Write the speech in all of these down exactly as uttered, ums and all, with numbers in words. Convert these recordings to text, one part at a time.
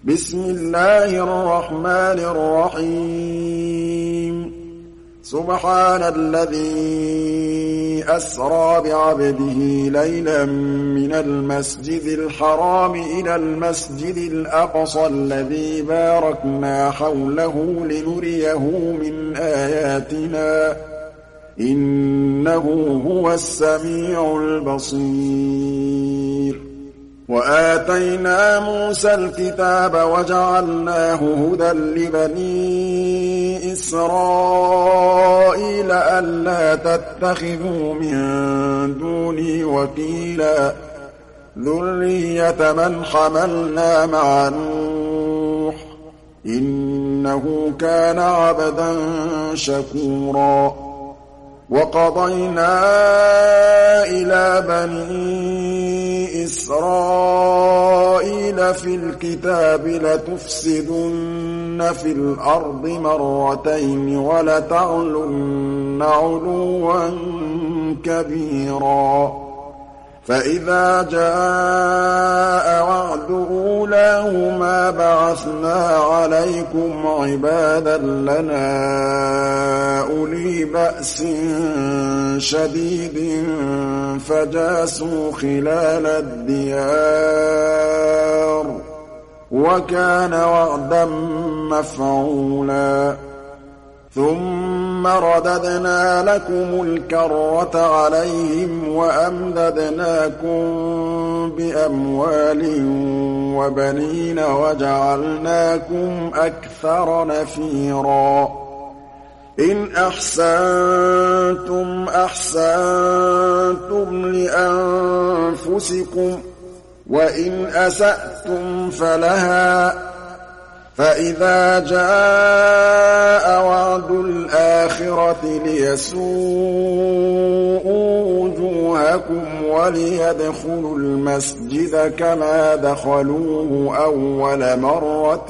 بسم الله الرحمن الرحيم سبحان الذي أسرى بعبده ليلا من المسجد الحرام إلى المسجد الأقصى الذي باركنا حوله لنريه من آياتنا إنه هو السميع البصير وآتينا موسى الكتاب وجعلناه هدى لبني إسرائيل ألا تتخذوا من دوني وكيلا ذرية من حملنا مع نوح إنه كان عبدا شكورا وقضينا إلى بني إسرائيل في الكتاب لتفسدن في الأرض مرتين ولتعلن علوا كبيرا فإذا جاء وعد أولاهما بعثنا عليكم عبادا لنا أولي بأس شديد فجاسوا خلال الديار وكان وعدا مفعولا ثم رددنا لكم الكرة عليهم وأمددناكم بأموال وبنين وجعلناكم أكثر نفيرا إن أحسنتم أحسنتم لأنفسكم وإن أسأتم فلها فإذا جاء وعد الآخرة ليسوءوا وجوهكم وليدخلوا المسجد كما دخلوه أول مرة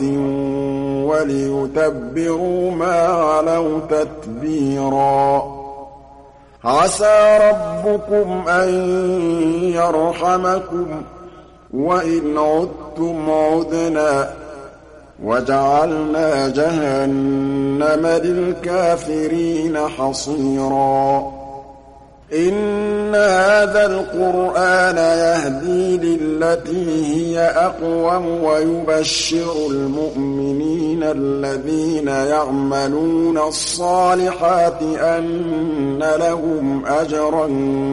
وليتبروا ما علوا تتبيرا عسى ربكم أن يرحمكم وإن عدتم عدنا وجعلنا جهنم للكافرين حصيرا إن هذا القرآن يهدي للتي هي أقوم ويبشر المؤمنين الذين يعملون الصالحات أن لهم أجرا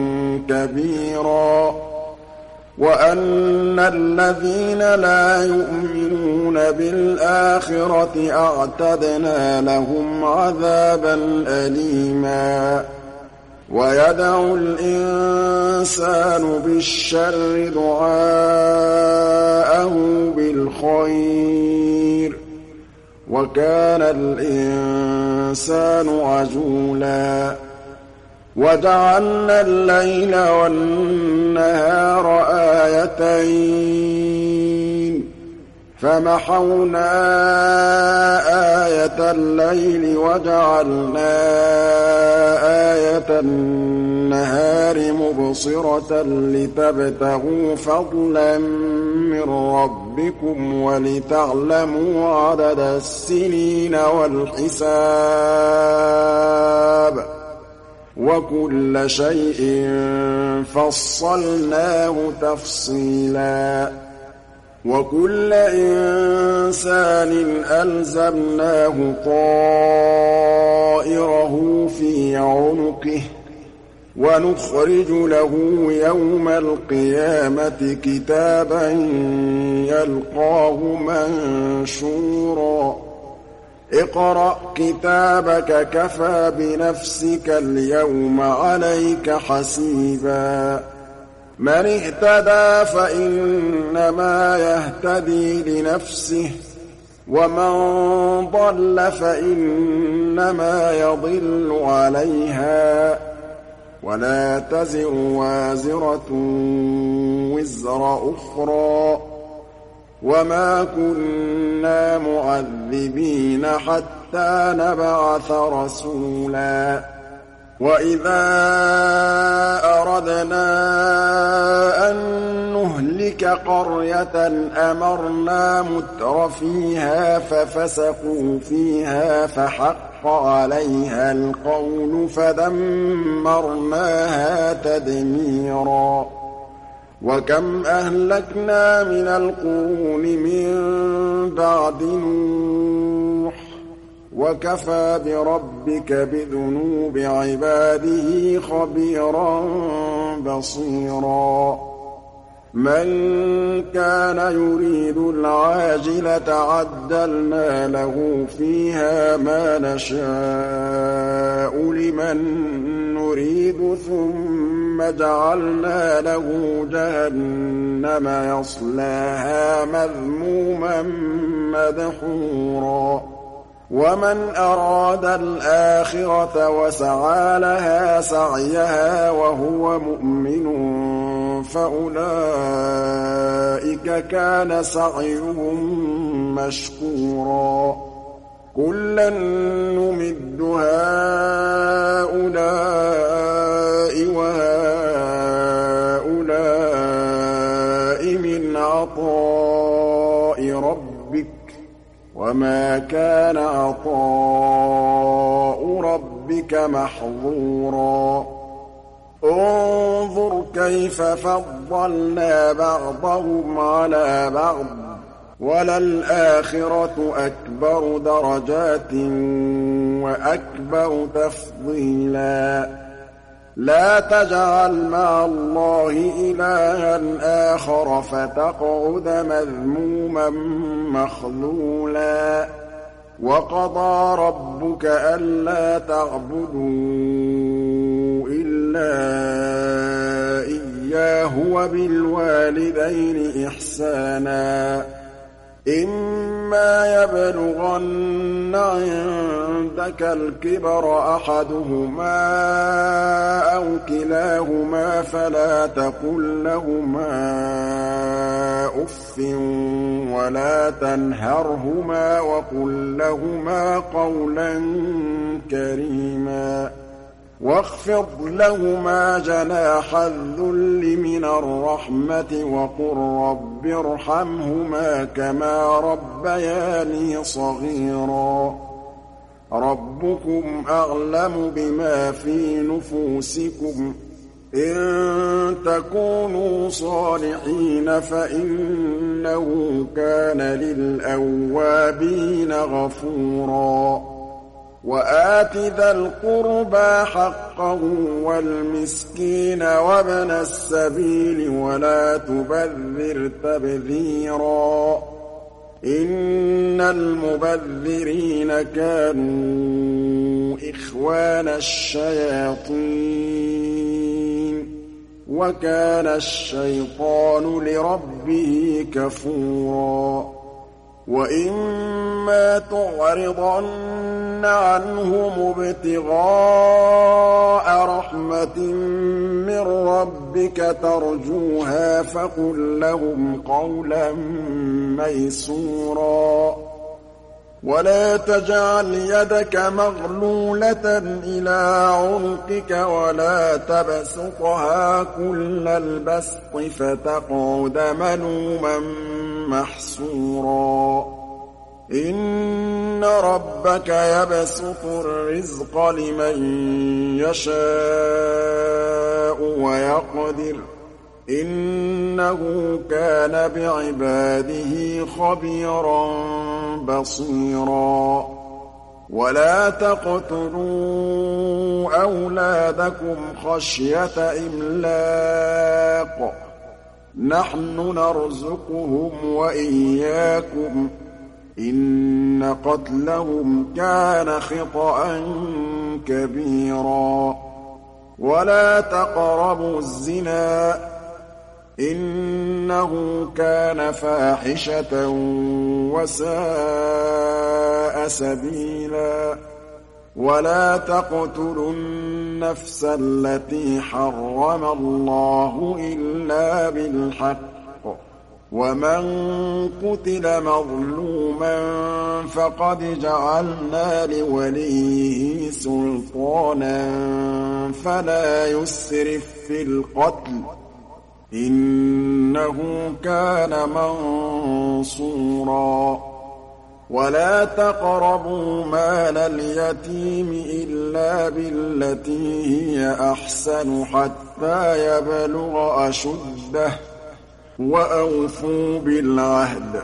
كبيرا وأن الذين لا يؤمنون بالآخرة أعتدنا لهم عذابا أليما ويدعو الإنسان بالشر دعاءه بالخير وكان الإنسان عجولا وجعلنا الليل والنهار آيتين فمحونا آية الليل وجعلنا آية النهار مبصرة لتبتغوا فضلا من ربكم ولتعلموا عدد السنين والحساب وكل شيء فصلناه تفصيلا وكل إنسان ألزمناه طائره في عنقه ونخرج له يوم القيامة كتابا يلقاه منشورا اقرأ كتابك كفى بنفسك اليوم عليك حسيبا من اهتدى فإنما يهتدي لنفسه ومن ضل فإنما يضل عليها ولا تزر وازرة وزر أخرى وما كنا معذبين حتى نبعث رسولا وَإِذَا أَرَدْنَا أَن نُّهْلِكَ قَرْيَةً أَمَرْنَا مُتْرَفِيهَا فَفَسَقُوا فِيهَا فَحَقَّ عَلَيْهَا الْقَوْلُ فَدَمَّرْنَاهَا تَدْمِيرًا وَكَمْ أَهْلَكْنَا مِنَ الْقُرُونِ مِن بَعْدِ نُوحٍ ۗ وَكَفَىٰ بِرَبِّكَ بِذُنُوبِ عِبَادِهِ خَبِيرًا بَصِيرًا مَّن كَانَ يُرِيدُ الْعَاجِلَةَ عَجَّلْنَا لَهُ فِيهَا مَا نَشَاءُ لِمَن نُّرِيدُ ثُمَّ جَعَلْنَا لَهُ جَهَنَّمَ يَصْلَاهَا مَذْمُومًا مَّدْحُورًا وَمَنْ أَرَادَ الْآخِرَةَ وَسَعَىٰ لَهَا سَعْيَهَا وَهُوَ مُؤْمِنٌ فَأُولَٰئِكَ كَانَ سَعْيُهُم مَّشْكُورًا كُلًّا نُّمِدُّ هَٰؤُلَاءِ وَهَٰؤُلَاءِ مِنْ عَطَاءِ رَبِّكَ وَمَا كَانَ عَطَاءُ رَبِّكَ مَحْظُورًا انظُرْ كَيْفَ فَضَّلْنَا بَعْضَهُمْ عَلَىٰ بَعْضٍ ۚ وَلَلْآخِرَةُ أَكْبَرُ دَرَجَاتٍ وَأَكْبَرُ تَفْضِيلًا لَا تَجْعَلْ مَعَ اللَّهِ إِلَٰهًا آخَرَ فَتَقْعُدَ مَذْمُومًا مَّخْذُولًا وَقَضَىٰ رَبُّكَ أَلَّا تَعْبُدُوا إِلَّا إِيَّاهُ وَبِالْوَالِدَيْنِ إِحْسَانًا إِمَّا يَبْلُغَنَّ عِندَكَ الْكِبَرَ أَحَدُهُمَا أَوْ كِلَاهُمَا فَلَا تَقُل لَّهُمَا أُفٍّ وَلَا تَنْهَرْهُمَا وَقُل لَّهُمَا قَوْلًا كَرِيمًا وَاخْفِضْ لَهُمَا جَنَاحَ الذُّلِّ مِنَ الرَّحْمَةِ وَقُل رَّبِّ ارْحَمْهُمَا كَمَا رَبَّيَانِي صَغِيرًا رَّبُّكُمْ أَعْلَمُ بِمَا فِي نُفُوسِكُمْ ۚ إِن تَكُونُوا صَالِحِينَ فَإِنَّهُ كَانَ لِلْأَوَّابِينَ غَفُورًا وَآتِ ذَا الْقُرْبَىٰ حَقَّهُ وَالْمِسْكِينَ وَابْنَ السَّبِيلِ وَلَا تُبَذِّرْ تَبْذِيرًا إِنَّ الْمُبَذِّرِينَ كَانُوا إِخْوَانَ الشَّيَاطِينِ وَكَانَ الشَّيْطَانُ لِرَبِّهِ كَفُورًا وَإِمَّا تُعْرِضَنَّ عَنْهُمُ ابْتِغَاءَ رَحْمَةٍ مِّن رَّبِّكَ تَرْجُوهَا فَقُل لَّهُمْ قَوْلًا مَّيْسُورًا وَلَا تَجْعَلْ يَدَكَ مَغْلُولَةً إِلَىٰ عُنُقِكَ وَلَا تَبْسُطْهَا كُلَّ الْبَسْطِ فَتَقْعُدَ مَلُومًا مَّحْسُورًا إِنَّ رَبَّكَ يَبْسُطُ الرِّزْقَ لِمَن يَشَاءُ وَيَقْدِرُ إِنَّهُ كَانَ بِعِبَادِهِ خَبِيرًا بَصِيرًا وَلَا تَقْتُلُوا أَوْلَادَكُمْ خَشْيَةَ إِمْلَاقٍ ۖ نَّحْنُ نَرْزُقُهُمْ وَإِيَّاكُمْ ۚ إِنَّ قَتْلَهُمْ كَانَ خِطْئًا كَبِيرًا وَلَا تَقْرَبُوا الزِّنَا ۖ إِنَّهُ كَانَ فَاحِشَةً وَسَاءَ سَبِيلًا وَلَا تَقْتُلُوا النَّفْسَ الَّتِي حَرَّمَ اللَّهُ إِلَّا بِالْحَقِّ ۚ وَمَن قُتِلَ مَظْلُومًا فَقَدْ جَعَلْنَا لِوَلِيِّهِ سُلْطَانًا فَلَا يُسْرِف فِّي الْقَتْلِ ۖ إِنَّهُ كَانَ مَنصُورًا وَلَا تَقْرَبُوا مَالَ الْيَتِيمِ إِلَّا بِالَّتِي هِيَ أَحْسَنُ حَتَّىٰ يَبْلُغَ أَشُدَّهُ ۖ وَأَوْفُوا بِالْعَهْدِ ۖ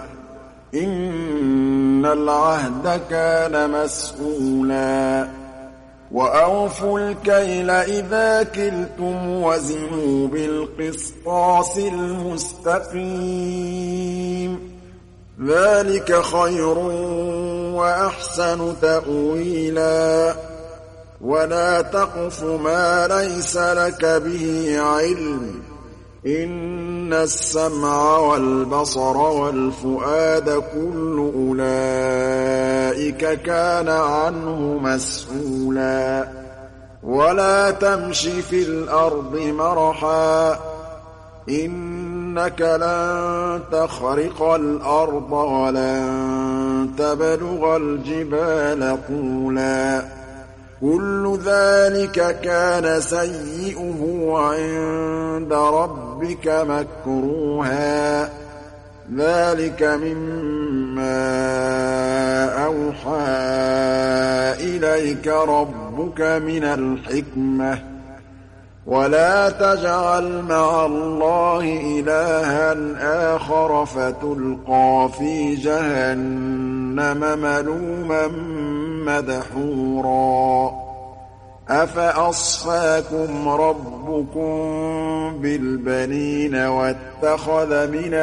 إِنَّ الْعَهْدَ كَانَ مَسْئُولًا وَأَوْفُوا الْكَيْلَ إِذَا كِلْتُمْ وَزِنُوا بِالْقِسْطَاسِ الْمُسْتَقِيمِ ۚ ذَٰلِكَ خَيْرٌ وَأَحْسَنُ تَأْوِيلًا وَلَا تَقْفُ مَا لَيْسَ لَكَ بِهِ عِلْمٌ ۚ إِنَّ السَّمْعَ وَالْبَصَرَ وَالْفُؤَادَ كُلُّ أُولَٰئِكَ كَانَ عَنْهُ مَسْئُولًا وَلَا تَمْشِ فِي الْأَرْضِ مَرَحًا ۖ إِنَّكَ لَن تَخْرِقَ الْأَرْضَ وَلَن تَبْلُغَ الْجِبَالَ طُولًا ۚ كُلُّ ذَٰلِكَ كَانَ سَيِّئُهُ عِندَ رَبِّكَ مَكْرُوهًا ۗ ذَٰلِكَ مِمَّا أَوْحَىٰ إِلَيْكَ رَبُّكَ مِنَ الْحِكْمَةِ ۗ وَلَا تَجْعَلْ مَعَ اللَّهِ إِلَٰهًا آخَرَ فَتُلْقَىٰ فِي جَهَنَّمَ مَلُومًا مَّدْحُورًا أَفَأَصْفَاكُمْ رَبُّكُم بِالْبَنِينَ وَاتَّخَذَ مِنَ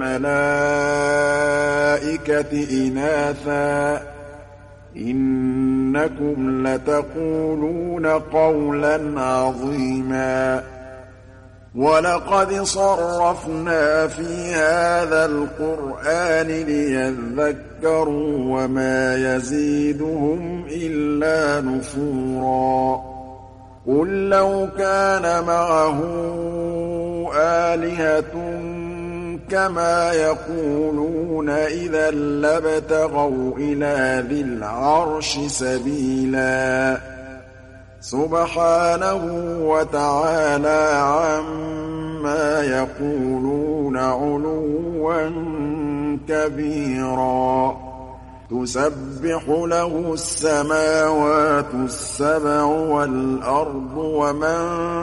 الْمَلَائِكَةِ إِنَاثًا ۚ إِنَّكُمْ لَتَقُولُونَ قَوْلًا عَظِيمًا وَلَقَدْ صَرَّفْنَا فِي هَٰذَا الْقُرْآنِ لِيَذَّكَّرُوا وَمَا يَزِيدُهُمْ إِلَّا نُفُورًا قُل لَّوْ كَانَ مَعَهُ آلِهَةٌ كَمَا يَقُولُونَ إِذًا لَّابْتَغَوْا إِلَىٰ ذِي الْعَرْشِ سَبِيلًا سُبْحَانَهُ وَتَعَالَىٰ عَمَّا يَقُولُونَ عُلُوًّا كَبِيرًا تُسَبِّحُ لَهُ السَّمَاوَاتُ السَّبْعُ وَالْأَرْضُ وَمَن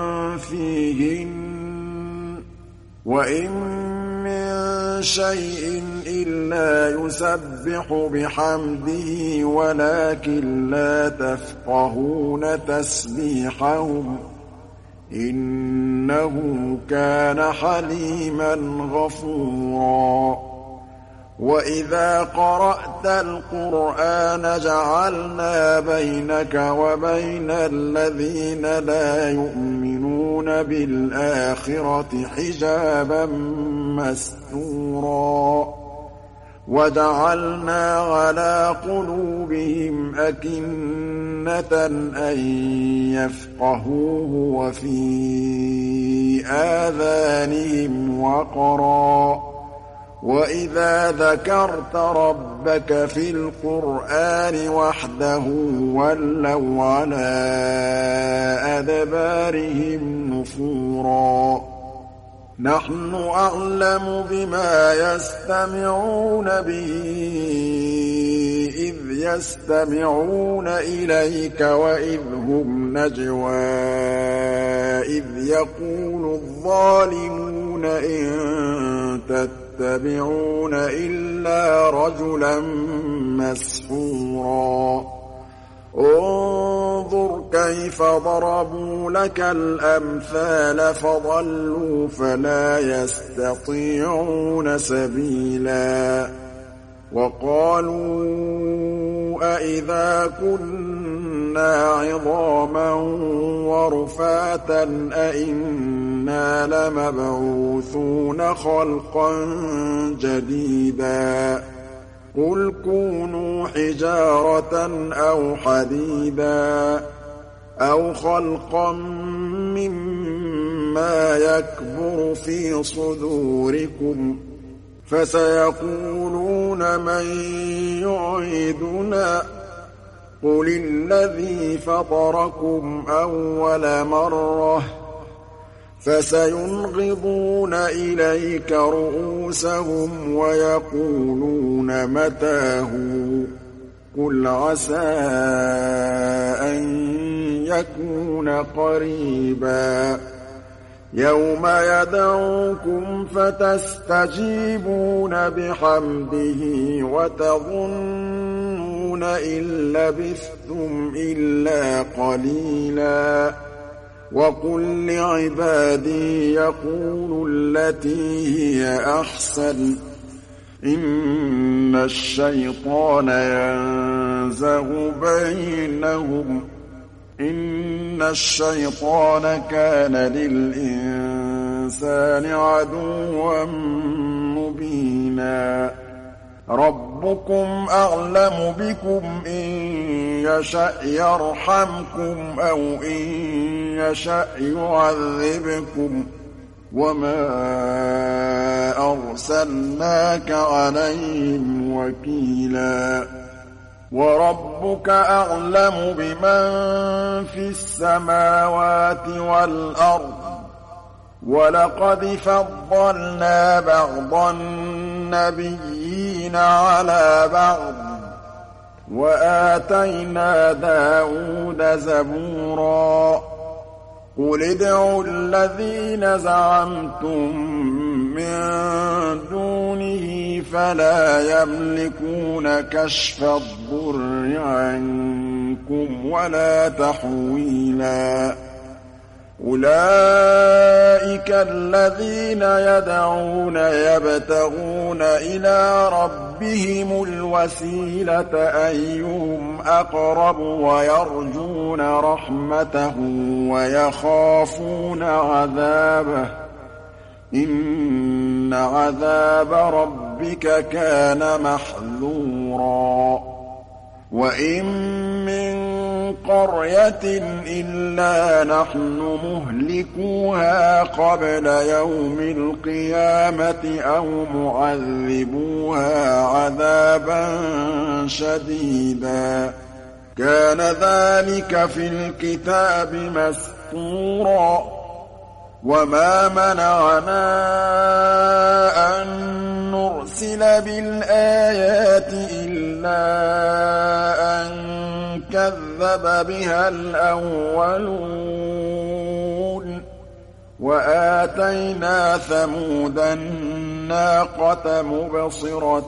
فِيهِنَّ ۚ وَإِن مِّن شَيْءٍ إِلَّا يُسَبِّحُ بِحَمْدِهِ وَلَٰكِن لَّا تَفْقَهُونَ تَسْبِيحَهُمْ ۗ إِنَّهُ كَانَ حَلِيمًا غَفُورًا وَإِذَا قَرَأْتَ الْقُرْآنَ جَعَلْنَا بَيْنَكَ وَبَيْنَ الَّذِينَ لَا يُؤْمِنُونَ بِالْآخِرَةِ حِجَابًا مَّسْتُورًا وَجَعَلْنَا عَلَىٰ قُلُوبِهِمْ أَكِنَّةً أَن يَفْقَهُوهُ وَفِي آذَانِهِمْ وَقْرًا ۚ وَإِذَا ذَكَرْتَ رَبَّكَ فِي الْقُرْآنِ وَحْدَهُ وَلَّوْا عَلَىٰ أَدْبَارِهِمْ نُفُورًا نَّحْنُ أَعْلَمُ بِمَا يَسْتَمِعُونَ بِهِ إِذْ يَسْتَمِعُونَ إِلَيْكَ وَإِذْ هُمْ نَجْوَىٰ إِذْ يَقُولُ الظَّالِمُونَ إِن تَتَّبِعُونَ إِلَّا رَجُلًا مَّسْحُورًا انظُرْ كَيْفَ ضَرَبُوا لَكَ الْأَمْثَالَ فَضَلُّوا فَلَا يَسْتَطِيعُونَ سَبِيلًا وَقَالُوا أَإِذَا كُنَّا عِظَامًا وَرُفَاتًا أَإِنَّا لَمَبْعُوثُونَ خَلْقًا جَدِيدًا قُلْ كُونُوا حِجَارَةً أَوْ حَدِيدًا أَوْ خَلْقًا مِّمَّا يَكْبُرُ فِي صُدُورِكُمْ فسيقولون من يعيدنا قل الذي فطركم أول مرة فسينغضون إليك رؤوسهم ويقولون متى هو قل عسى أن يكون قريبا يوم يدعوكم فتستجيبون بحمده وتظنون إن لبثتم إلا قليلا وقل لعبادي يقولوا التي هي أحسن إن الشيطان ينزغ بينهم إن الشيطان كان للإنسان عدوا مبينا ربكم أعلم بكم إن يشأ يرحمكم أو إن يشأ يعذبكم وما أرسلناك عليهم وكيلا وربك أعلم بمن في السماوات والأرض ولقد فضلنا بعض النبيين على بعض وآتينا داود زبورا قل ادعوا الذين زعمتم من دونه فلا يملكون كشف الضر عنكم ولا تحويلا أولئك الذين يدعون يبتغون إلى ربهم الوسيلة أيهم أقرب ويرجون رحمته ويخافون عذابه إن عذاب ربك كان محذورا وإن من قرية إلا نحن مهلكوها قبل يوم القيامة أو معذبوها عذابا شديدا كان ذلك في الكتاب مسطورا وما منعنا أن نرسل بالآيات إلا أن كذب بها الأولون وآتينا ثمود الناقة مبصرة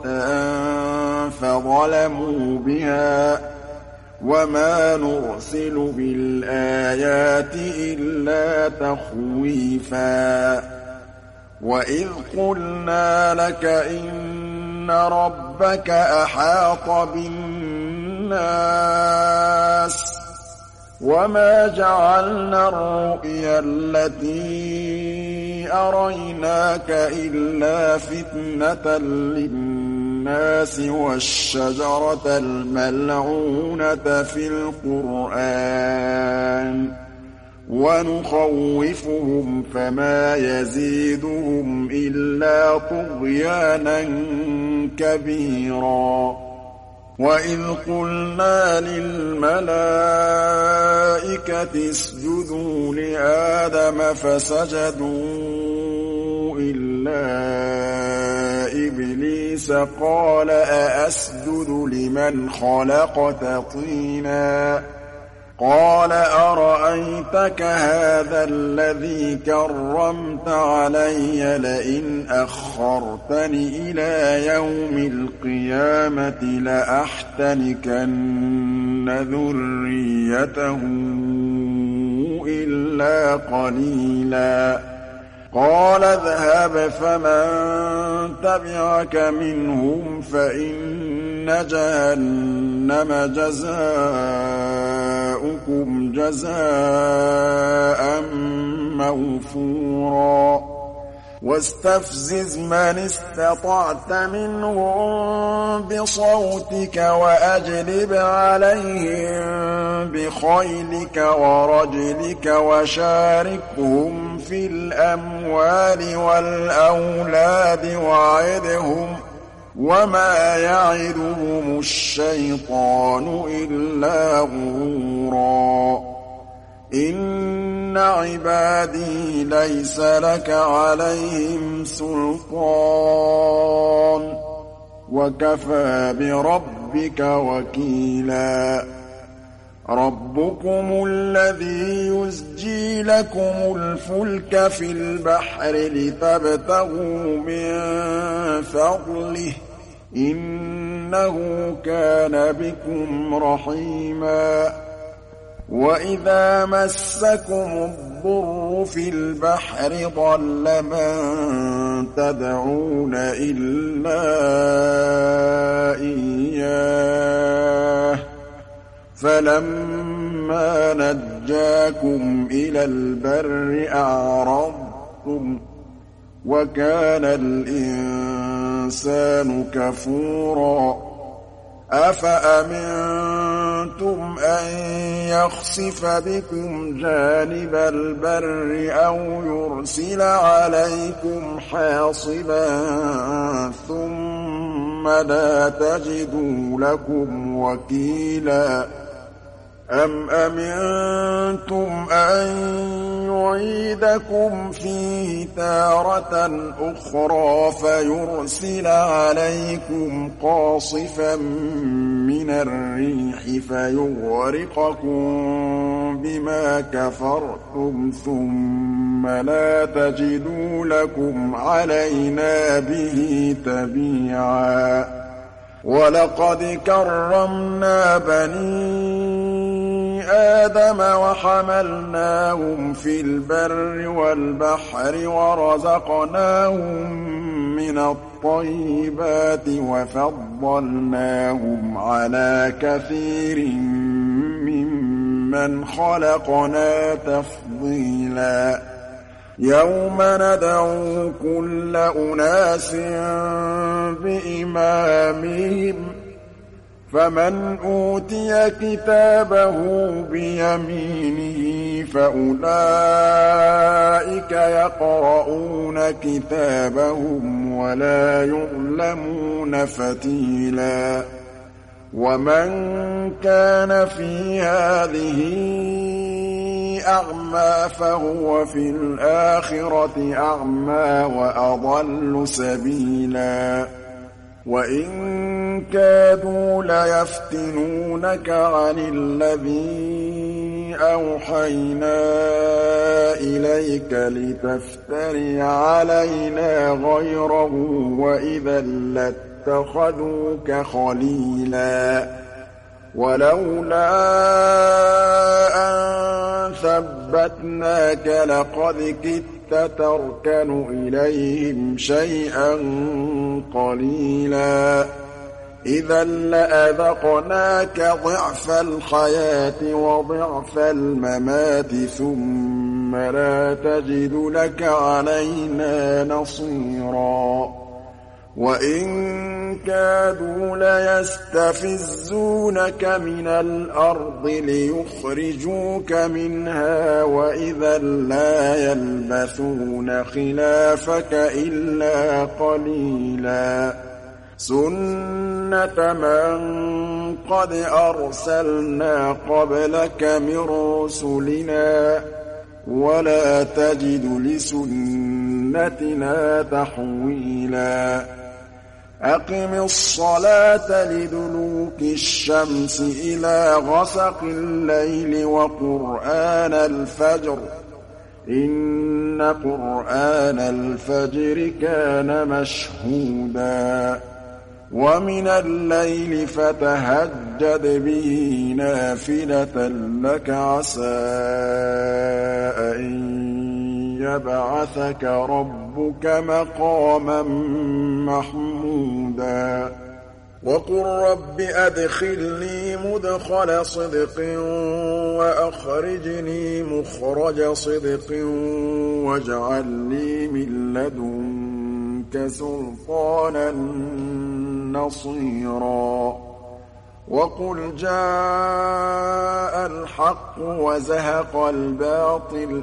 فظلموا بها وما نرسل بالآيات إلا تخويفا وإذ قلنا لك إن ربك أحاط بالناس وما جعلنا الرؤيا التي أريناك إلا فتنة للناس والشجرة الملعونة في القرآن ونخوفهم فما يزيدهم إلا طغيانا كبيرا وإذ قلنا للملائكة اسجدوا لآدم فسجدوا إلا إبليس قال أأسجد لمن خلقت طينا قال أرأيتك هذا الذي كرمت علي لئن أخرتني إلى يوم القيامة لأحتنكن ذريته إلا قليلا قال اذهب فمن تبعك منهم فإن جهنم جزاؤكم جزاء موفورا واستفزز من استطعت منهم بصوتك وأجلب عليهم بخيلك ورجلك وشاركهم في الأموال والأولاد وعدهم وما يعدهم الشيطان إلا غرورا إن عبادي ليس لك عليهم سلطان وكفى بربك وكيلا ربكم الذي يزجي لكم الفلك في البحر لتبتغوا من فضله إنه كان بكم رحيما وإذا مسكم الضر في البحر ضل من تدعون إلا إياه فلما نجاكم إلى البر أعرضتم وكان الإنسان كفورا أفأمنتم أن يخسف بكم جانب البر أو يرسل عليكم حاصبا ثم لا تجدوا لكم وكيلا أم أمنتم أن يعيدكم فيه تارة أخرى فيرسل عليكم قاصفا من الريح فيغرقكم بما كفرتم ثم لا تجدوا لكم علينا به تبيعا ولقد كرمنا بني آدم وحملناهم في البر والبحر ورزقناهم من الطيبات وفضلناهم على كثير ممن خلقنا تفضيلا يوم ندعو كل أناس بإمامهم فمن أوتي كتابه بيمينه فأولئك يقرؤون كتابهم ولا يظلمون فتيلا ومن كان في هذه أعمى فهو في الآخرة أعمى وأضل سبيلا وإن كادوا ليفتنونك عن الذي أوحينا إليك لتفتري علينا غيره وإذا لاتخذوك خليلا ولولا أن ثبتناك لقد كدت تركن إليهم شيئا قليلا إذا لأذقناك ضعف الحياة وضعف الممات ثم لا تجد لك علينا نصيرا وإن كادوا ليستفزونك من الأرض ليخرجوك منها وإذا لا يلبثون خلافك إلا قليلا سنة من قد أرسلنا قبلك من رسلنا ولا تجد لسنتنا تحويلا أقم الصلاة لدلوك الشمس إلى غسق الليل وقرآن الفجر إن قرآن الفجر كان مشهودا ومن الليل فتهجد به نافلة لك عسى أن يبعثك ربك مقاما محمودا وقل رب أدخلني مدخل صدق وأخرجني مخرج صدق واجعل لي من لدنك سلطانا نصيرا وقل جاء الحق وزهق الباطل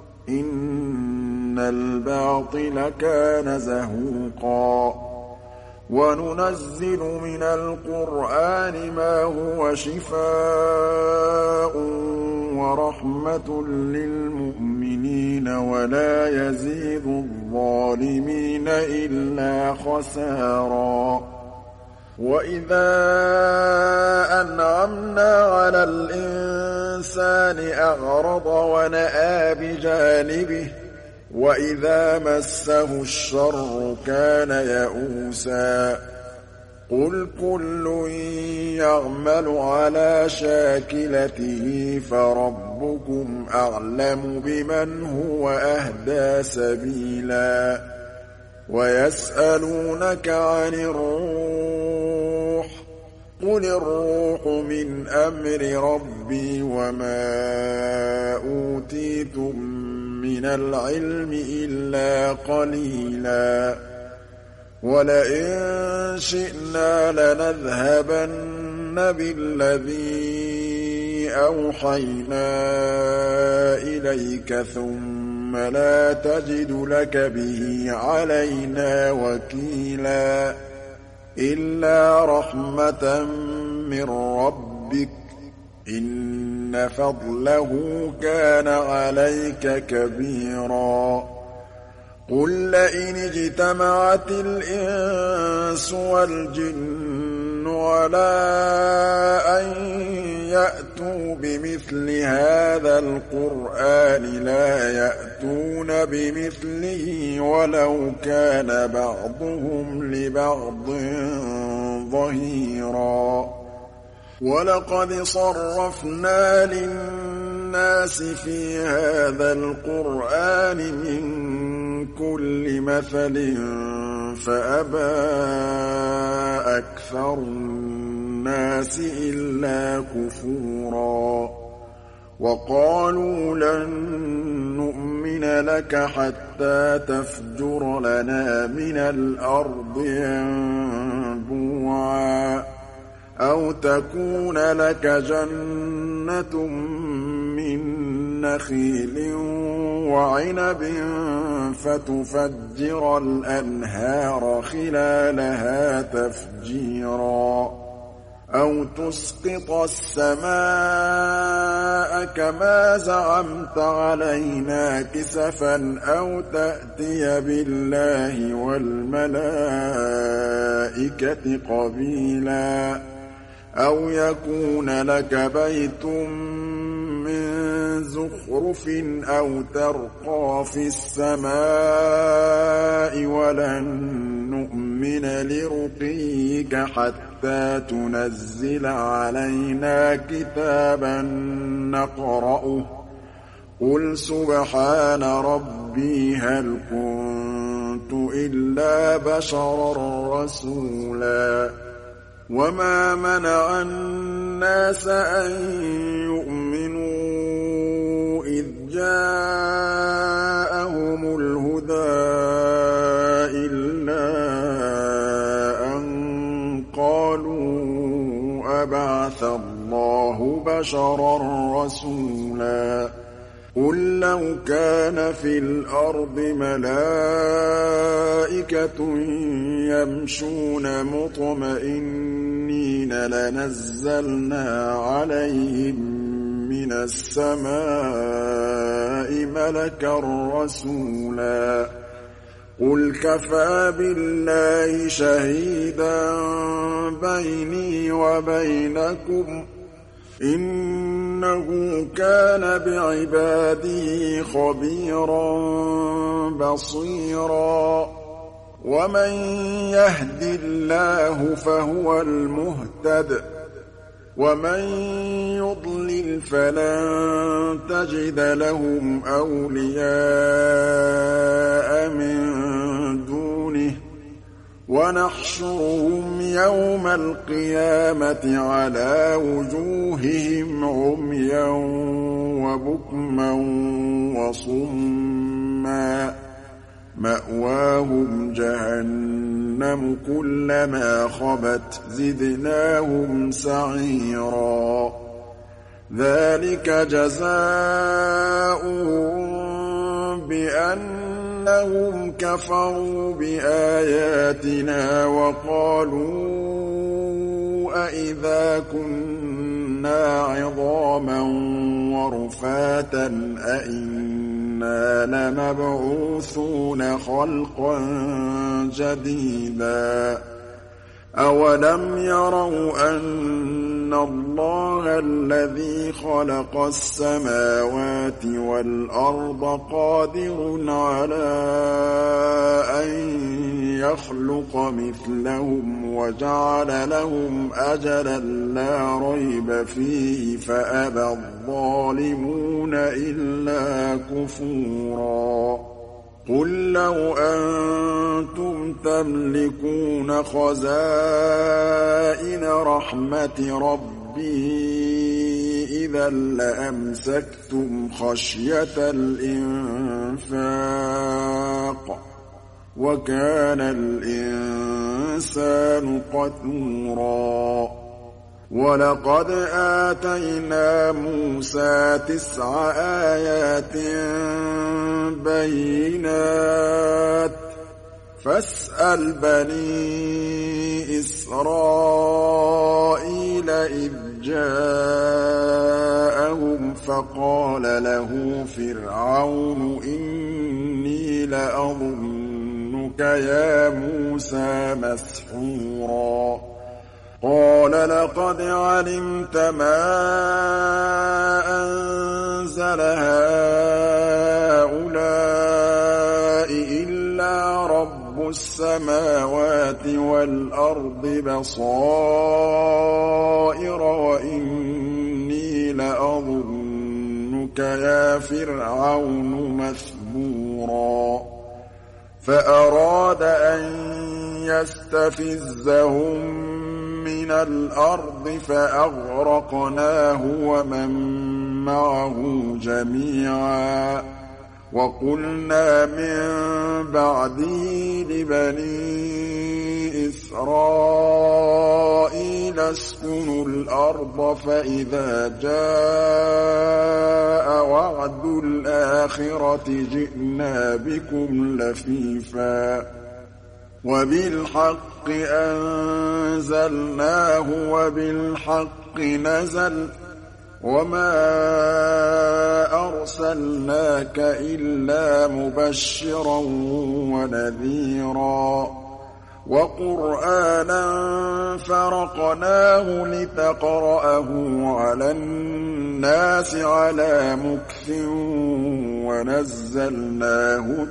إن الباطل كان زهوقا وننزل من القرآن ما هو شفاء ورحمة للمؤمنين ولا يزيد الظالمين إلا خسارا وإذا أنعمنا على الإنسان أعرض ونأى بجانبه وإذا مسه الشر كان يئوسا قل كل يعمل على شاكلته فربكم أعلم بمن هو أهدى سبيلا ويسألونك عن الروح قل الروح من أمر ربي وما أوتيتم من العلم إلا قليلا ولئن شئنا لنذهبن بالذي أوحينا إليك ثم لا تجد لك به علينا وكيلا إلا رحمة من ربك إن فضله كان عليك كبيرا قل لئن اجتمعت الإنس والجن على أن يأتوا بمثل هذا القرآن لا يأتون بمثله ولو كان بعضهم لبعض ظهيرا ولقد صرفنا للناس في هذا القرآن من كل مثل فأبى أكثر الناس إلا كفورا وقالوا لن نؤمن لك حتى تفجر لنا من الأرض ينبوعا أو تكون لك جنة من نخيل وعنب فتفجر الأنهار خلالها تفجيرا أو تسقط السماء كما زعمت علينا كسفا أو تأتي بالله والملائكة قبيلا أو يكون لك بيت من زخرف أو ترقى في السماء ولن نؤمن لرقيك حتى تنزل علينا كتابا نقرأه قل سبحان ربي هل كنت إلا بشرا رسولا وما منع الناس أن يؤمنوا إذ جاءهم الهدى إلا أن قالوا أبعث الله بشرا رسولا قل لو كان في الأرض ملائكة يمشون مطمئنين لنزلنا عليهم من السماء ملكا رسولا قل كفى بالله شهيدا بيني وبينكم إنه كان بعباده خبيرا بصيرا ومن يهد الله فهو المهتد ومن يضلل فلن تجد لهم أولياء من دونه وَنَحْشُرُهُمْ يَوْمَ الْقِيَامَةِ عَلَىٰ وُجُوهِهِمْ عُمْيًا وَبُكْمًا وَصُمًّا مَّأْوَاهُمْ جَهَنَّمُ كُلَّمَا خَبَتْ زِدْنَاهُمْ سَعِيرًا ذَٰلِكَ جَزَاؤُهُم بِأَنَّهُمْ كَفَرُوا بِآيَاتِنَا وَقَالُوا أَإِذَا كُنَّا عِظَامًا وَرُفَاتًا أَإِنَّا لَمَبْعُوثُونَ خَلْقًا جَدِيدًا أَوَلَمْ يَرَوْا أَنَّ اللَّهَ الَّذِي خَلَقَ السَّمَاوَاتِ وَالْأَرْضَ قَادِرٌ عَلَىٰ أَن يَخْلُقَ مِثْلَهُمْ وَجَعَلَ لَهُمْ أَجَلًا لَّا رَيْبَ فِيهِ فَأَبَى الظَّالِمُونَ إِلَّا كُفُورًا قُل لَّوْ أَنتُمْ تَمْلِكُونَ خَزَائِنَ رَحْمَةِ رَبِّي إِذًا لَّأَمْسَكْتُمْ خَشْيَةَ الْإِنفَاقِ ۚ وَكَانَ الْإِنسَانُ قَتُورًا وَلَقَدْ آتَيْنَا مُوسَىٰ تِسْعَ آيَاتٍ بَيِّنَاتٍ فَاسْأَلْ بَنِي إِسْرَائِيلَ إِذْ جَاءَهُمْ فَقَالَ لَهُ فِرْعَوْنُ إِنِّي لَأَظُنُّكَ يَا مُوسَىٰ مَسْحُورًا قَالَ لَقَدْ عَلِمْتَ مَا أَنزَلَ هَٰؤُلَاءِ إِلَّا رَبُّ السَّمَاوَاتِ وَالْأَرْضِ بَصَائِرَ وَإِنِّي لَأَظُنُّكَ يَا فِرْعَوْنُ مَثْبُورًا فَأَرَادَ أَن يَسْتَفِزَّهُم مِّنَ الْأَرْضِ فَأَغْرَقْنَاهُ وَمَن مَّعَهُ جَمِيعًا وَقُلْنَا مِن بَعْدِهِ لِبَنِي إِسْرَائِيلَ اسْكُنُوا الْأَرْضَ فَإِذَا جَاءَ وَعْدُ الْآخِرَةِ جِئْنَا بِكُمْ لَفِيفًا وَبِالْحَقِّ أَنزَلْنَاهُ وَبِالْحَقِّ نَزَلَ وَمَا أَرْسَلْنَاكَ إِلَّا مُبَشِّرًا وَنَذِيرًا وَقُرْآنًا فَرَقْنَاهُ لِتَقْرَأَهُ عَلَى النَّاسِ عَلَىٰ مُكْثٍ وَنَزَّلْنَاهُ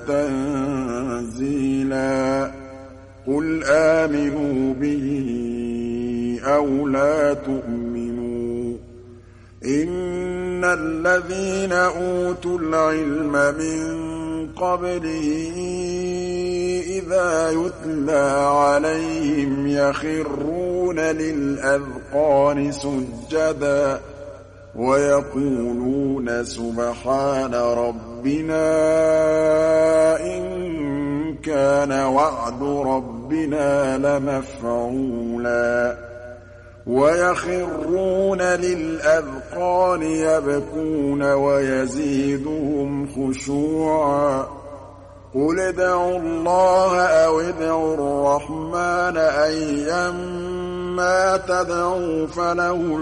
تَنزِيلًا قُلْ آمِنُوا بِهِ أَوْ لَا تُؤْمِنُوا إِنَّ الَّذِينَ أُوتُوا الْعِلْمَ مِن قَبْلِهِ إِذَا يُتْلَىٰ عَلَيْهِمْ يَخِرُّونَ لِلْأَذْقَانِ سُجَّدًا وَيَقُولُونَ سُبْحَانَ رَبِّنَا إِن كَانَ وَعْدُ رَبِّنَا لَمَفْعُولًا وَيَخِرُّونَ لِلْأَذْقَانِ يَبْكُونَ وَيَزِيدُهُمْ خُشُوعًا قُلِ ادْعُوا اللَّهَ أَوِ ادْعُوا الرَّحْمَٰنَ أَيًّا مَّا تَدْعُوا فَلَهُ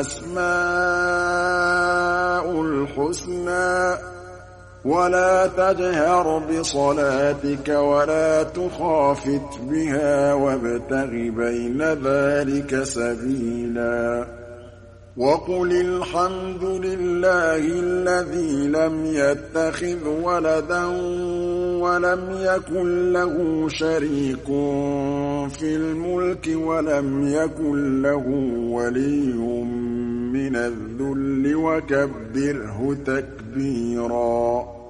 الْأَسْمَاءُ الْحُسْنَىٰ وَلَا تَجْهَرْ بِصَلَاتِكَ وَلَا تُخَافِتْ بِهَا وَابْتَغِ بَيْنَ ذَٰلِكَ سَبِيلًا وَقُلِ الْحَمْدُ لِلَّهِ الَّذِي لَمْ يَتَّخِذْ وَلَدًا وَلَمْ يَكُن لَّهُ شَرِيكٌ فِي الْمُلْكِ وَلَمْ يَكُن لَّهُ وَلِيٌّ مِّنَ الذُّلِّ وَكَبِّرْهُ تَكْبِيرًا